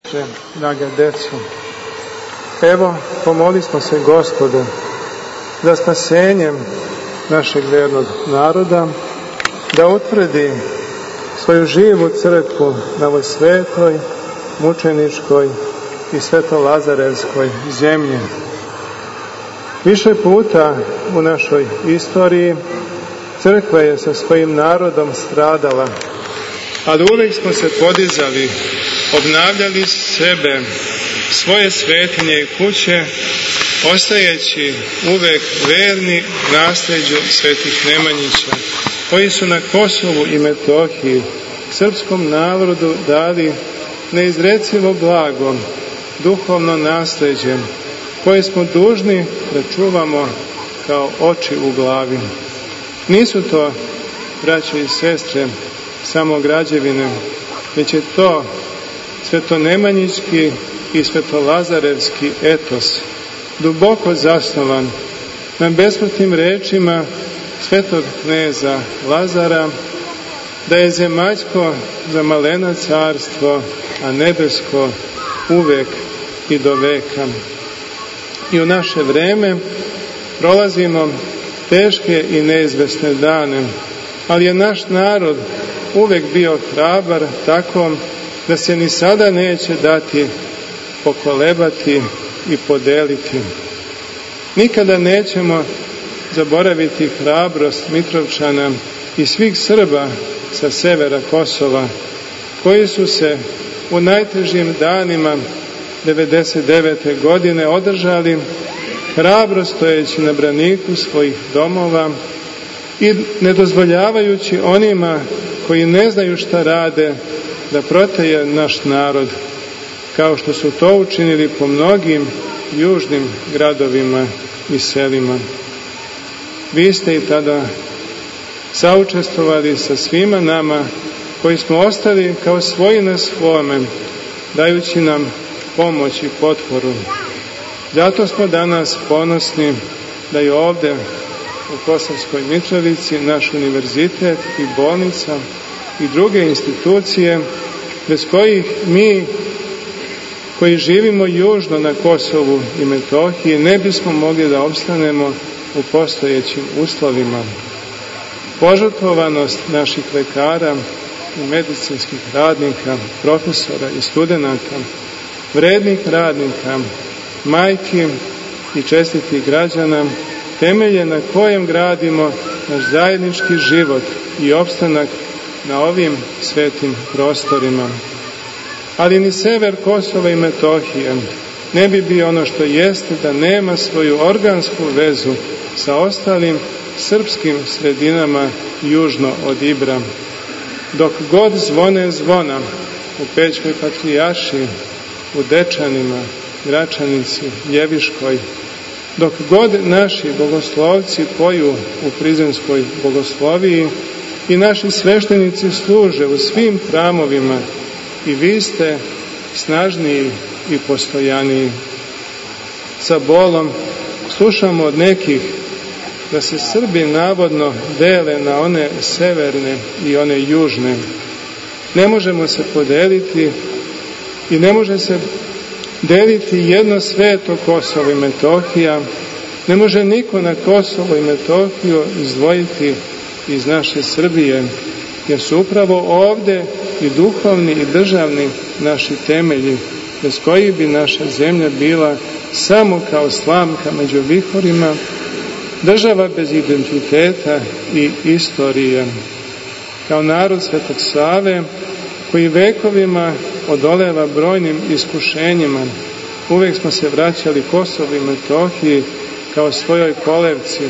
Draga deco, evo pomolimo se Gospodu za spasenjem našeg vernog naroda, da utvrdi svoju živu crkvu na ovoj svetoj, mučeničkoj i svetolazarevskoj zemlji. Više puta u našoj istoriji crkva je sa svojim narodom stradala, ali uvijek smo se podizali, obnavljali sebe, svoje svetinje i kuće, ostajeći uvek verni nasljeđu svetih Nemanjića, koji su na Kosovu i Metohiji srpskom narodu dali neizrecivo blago, duhovno nasljeđe, koje smo dužni da čuvamo kao oči u glavi. Nisu to, braće i sestre, samo građevine, već je to svetonemanjički i svetolazarevski etos, duboko zasnovan na besmrtnim rečima svetog kneza Lazara, da je zemaljsko za malena carstvo, a nebesko uvek i do veka. I u naše vreme prolazimo teške i neizvesne dane, ali je naš narod uvek bio hrabar tako da se ni sada neće dati pokolebati i podeliti. Nikada nećemo zaboraviti hrabrost Mitrovčana i svih Srba sa severa Kosova, koji su se u najtežim danima 99. godine održali hrabro stojeći na braniku svojih domova i ne dozvoljavajući onima koji ne znaju šta rade da proteje naš narod, kao što su to učinili po mnogim južnim gradovima i selima. Vi ste i tada saučestvovali sa svima nama koji smo ostali kao svoji na svome, dajući nam pomoć i potporu. Zato smo danas ponosni da je ovde u Kosovskoj Mitrovici naš univerzitet i bolnica i druge institucije bez kojih mi koji živimo južno na Kosovu i Metohiji ne bismo mogli da opstanemo u postojećim uslovima. Požrtvovanost naših lekara i medicinskih radnika, profesora i studenata, vrednih radnika, majki i čestitih građana, temelje na kojem gradimo naš zajednički život i opstanak na ovim svetim prostorima. Ali ni sever Kosova i Metohije ne bi bio ono što jeste da nema svoju organsku vezu sa ostalim srpskim sredinama južno od Ibra. Dok god zvone zvona u Pećkoj Patrijaršiji, u Dečanima, Gračanici, Ljeviškoj, dok god naši bogoslovci poju u Prizrenskoj bogosloviji i naši sveštenici služe u svim hramovima, i vi ste snažniji i postojaniji. Sa bolom slušamo od nekih da se Srbi navodno dele na one severne i one južne. Ne možemo se podeliti i ne može se deliti jedno sveto Kosovo i Metohija. Ne može niko na Kosovo i Metohiju izdvojiti iz naše Srbije, jer su upravo ovde i duhovni i državni naši temelji, bez kojih bi naša zemlja bila samo kao slamka među vihorima, država bez identiteta i istorije. Kao narod Svetog Save, koji vekovima odoleva brojnim iskušenjima, uvijek smo se vraćali Kosovu i Metohiji kao svojoj kolevci,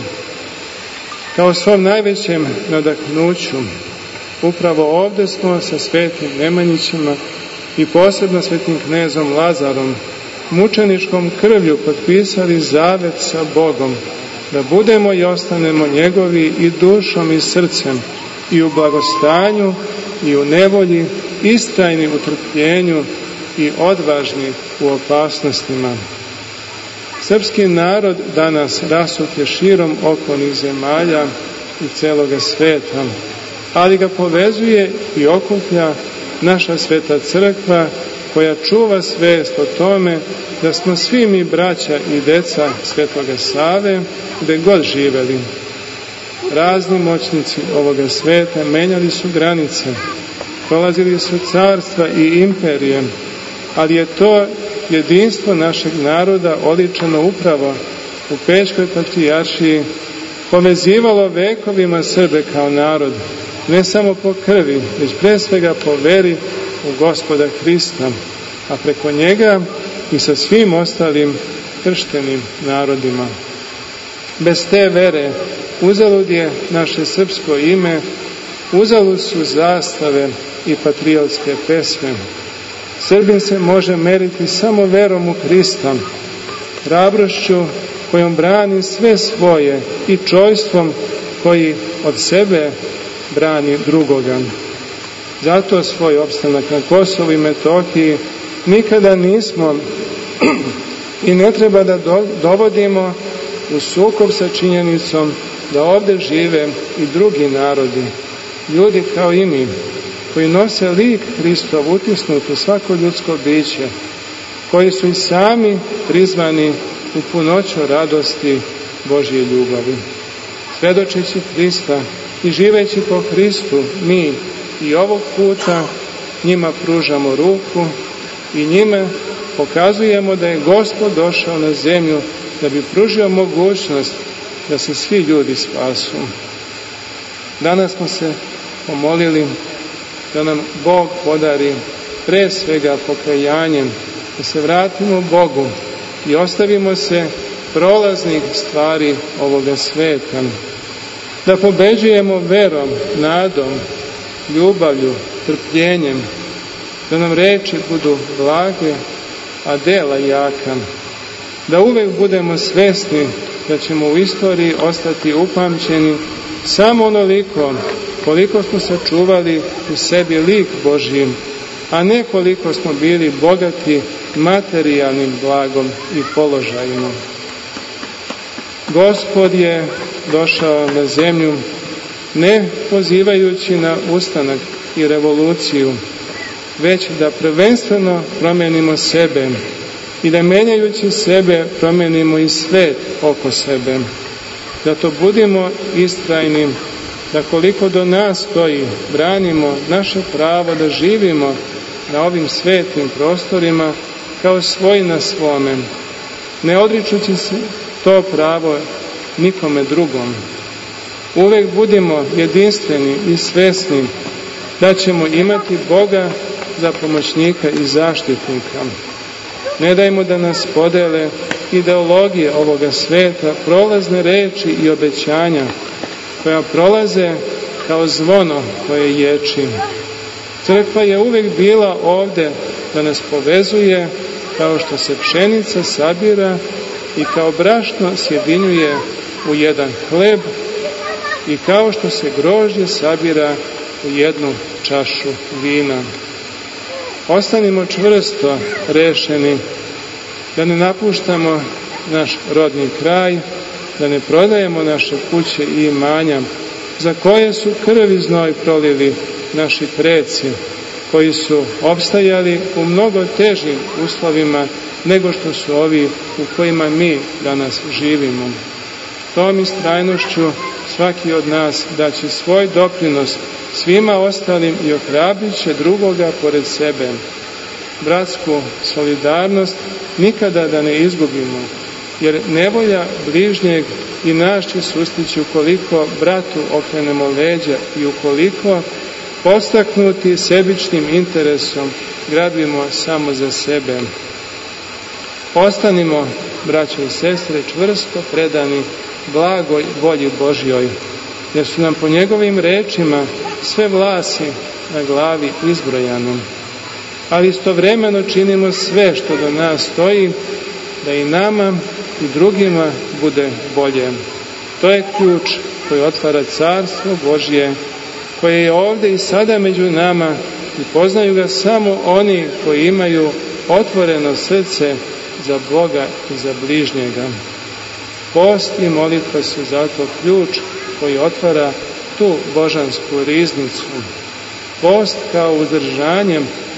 kao svom najvećem nadahnuću. Upravo ovde smo sa svetim Nemanjićima i posebno svetim knezom Lazarom mučeničkom krvlju potpisali zavet sa Bogom, da budemo i ostanemo njegovi i dušom i srcem, i u blagostanju, i u nevolji, istrajni u trpljenju i odvažni u opasnostima. Srpski narod danas rasut je širom okolnih zemalja i celoga sveta, ali ga povezuje i okuplja naša sveta crkva koja čuva svest o tome da smo svi mi braća i deca Svetoga Save, gde god živeli. Razni moćnici ovoga sveta menjali su granice, prolazili su carstva i imperije, ali je to jedinstvo našeg naroda oličeno upravo u Pećkoj patrijaršiji povezivalo vekovima Srbe kao narod, ne samo po krvi, već pre svega po veri u Gospoda Hrista, a preko njega i sa svim ostalim krštenim narodima. Bez te vere uzalud je naše srpsko ime, uzalud su zastave i patriotske pesme. Srbin se može meriti samo verom u Hrista, hrabrošću kojom brani sve svoje i čojstvom koji od sebe brani drugoga. Zato svoj opstanak na Kosovu i Metohiji nikada nismo i ne treba da dovodimo u sukob sa činjenicom da ovde žive i drugi narodi, ljudi kao i mi, koji nose lik Hristov utisnut u svako ljudsko biće, koji su i sami prizvani u punoću radosti Božje ljubavi. Svedočeći Hrista i živeći po Hristu, mi i ovog puta njima pružamo ruku i njime pokazujemo da je Gospod došao na zemlju da bi pružio mogućnost da se svi ljudi spasu. Danas smo se pomolili da nam Bog podari pre svega pokajanjem, da se vratimo Bogu i ostavimo se prolaznih stvari ovoga sveta, da pobeđujemo verom, nadom, ljubavlju, trpljenjem, da nam reči budu blage, a dela jaka, da uvek budemo svesni da ćemo u istoriji ostati upamćeni samo onoliko koliko smo sačuvali u sebi lik Božji, a ne koliko smo bili bogati materijalnim blagom i položajima. Gospod je došao na zemlju ne pozivajući na ustanak i revoluciju, već da prvenstveno promenimo sebe i da menjajući sebe promenimo i svet oko sebe. Zato budimo istrajni, da koliko do nas stoji, branimo naše pravo da živimo na ovim svetim prostorima kao svoj na svome, ne odričući se to pravo nikome drugom. Uvek budimo jedinstveni i svesni da ćemo imati Boga za pomoćnika i zaštitnika. Ne dajmo da nas podele ideologije ovoga sveta, prolazne reči i obećanja koja prolaze kao zvono koje ječi. Crkva je uvek bila ovde da nas povezuje kao što se pšenica sabira i kao brašno sjedinjuje u jedan hleb i kao što se grožđe sabira u jednu čašu vina. Ostanimo čvrsto rešeni da ne napuštamo naš rodni kraj, da ne prodajemo naše kuće i imanja, za koje su krv i znoj prolili naši preci, koji su opstajali u mnogo težim uslovima nego što su ovi u kojima mi danas živimo. Tom istrajnošću svaki od nas daće svoj doprinos svima ostalim i ohrabrit će drugoga pored sebe. Bratsku solidarnost nikada da ne izgubimo, jer nevolja bližnjeg i nas će sustići ukoliko bratu okrenemo leđa i ukoliko postaknuti sebičnim interesom gradimo samo za sebe. Ostanimo, braćo i sestre, čvrsto predani blagoj volji Božjoj, jer su nam po njegovim rečima sve vlasi na glavi izbrojane. Ali istovremeno činimo sve što do nas stoji, da i nama i drugima bude bolje. To je ključ koji otvara Carstvo Božje, koje je ovde i sada među nama i poznaju ga samo oni koji imaju otvoreno srce za Boga i za bližnjega. Post i molitva su zato ključ koji otvara tu božansku riznicu. Post kao uzdržanjem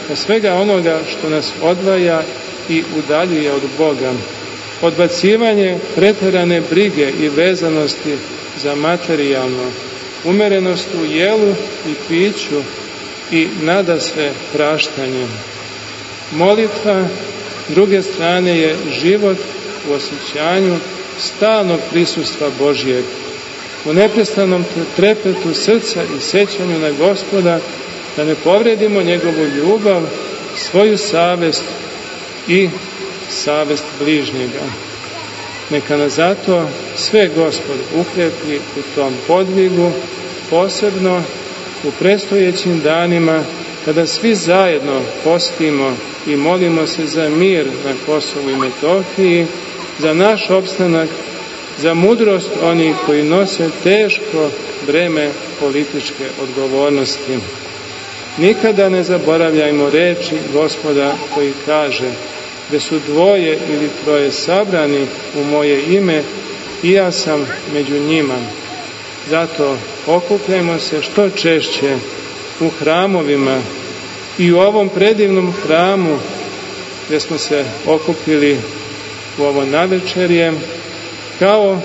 od svega onoga što nas odvaja i udaljuje od Boga. Odbacivanje pretjerane brige i vezanosti za materijalno, umerenost u jelu i piću i nadasve praštanje. Molitva, s druge strane, je život u osjećanju stalnog prisustva Božjeg, u neprestanom trepetu srca i sećanju na Gospoda, da ne povredimo njegovu ljubav, svoju savest i savest bližnjega. Neka nas zato sve Gospod ukrepi u tom podvigu, posebno u predstojećim danima, kada svi zajedno postimo i molimo se za mir na Kosovu i Metohiji, za naš opstanak, za mudrost onih koji nose teško breme političke odgovornosti. Nikada ne zaboravljajmo reči Gospoda koji kaže: gde su dvoje ili troje sabrani u moje ime, i ja sam među njima. Zato okupljajmo se što češće u hramovima i u ovom predivnom hramu gdje smo se okupili u ovo navečerje, kao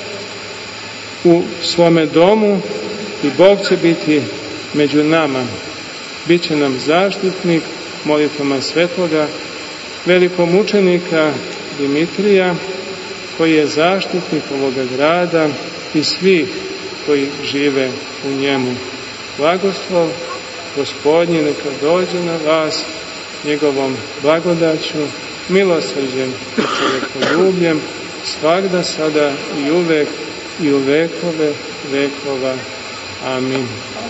u svome domu, i Bog će biti među nama. Biće nam zaštitnik molitvama svetoga velikomučenika Dimitrija, koji je zaštitnik ovoga grada i svih koji žive u njemu. Blagoslov Gospodnji neka dođe na vas njegovom blagodaću, milosrđem i čovjekoljubljem, svagda, sada i uvek i u vekove vekova. Amin.